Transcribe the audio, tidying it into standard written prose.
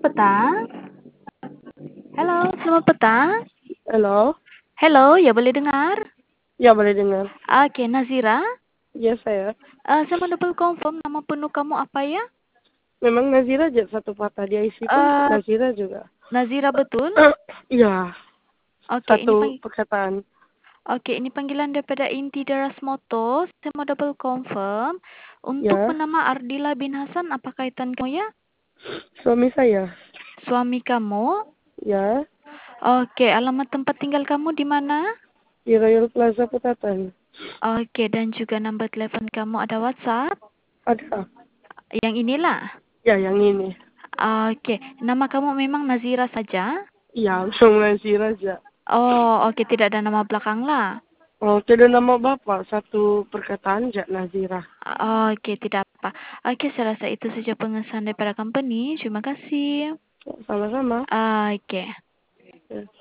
petang. Halo, selamat petang. Halo, Halo, ya boleh dengar? ya boleh dengar. Oke, Nazira. Ya saya. Saya mau double confirm nama penuh kamu apa ya? Memang Nazira aja satu patah di IC pun Eh, Nazira juga. Nazira betul? Iya, Oke, satu perkataan. ini panggilan daripada Inti Deras Motor. Saya mau double confirm. Untuk Ya, bernama Ardila bin Hasan, apa kaitan kamu ya? suami saya. Suami kamu? Ya, Oke, alamat tempat tinggal kamu di mana? di Royal Plaza Putatan. Oke, dan juga nomor telepon kamu ada WhatsApp? Ada. Yang inilah. Ya, yang ini. Oke, nama kamu memang Nazira saja? Iya, langsung Nazira aja. Oh, oke, tidak ada nama belakang lah. Oh, tidak nama bapak, satu perkataan aja Nazira. Oke, tidak apa. Oke, saya rasa itu saja pengesahan daripada company. Terima kasih. Sama-sama. Oke. Ya.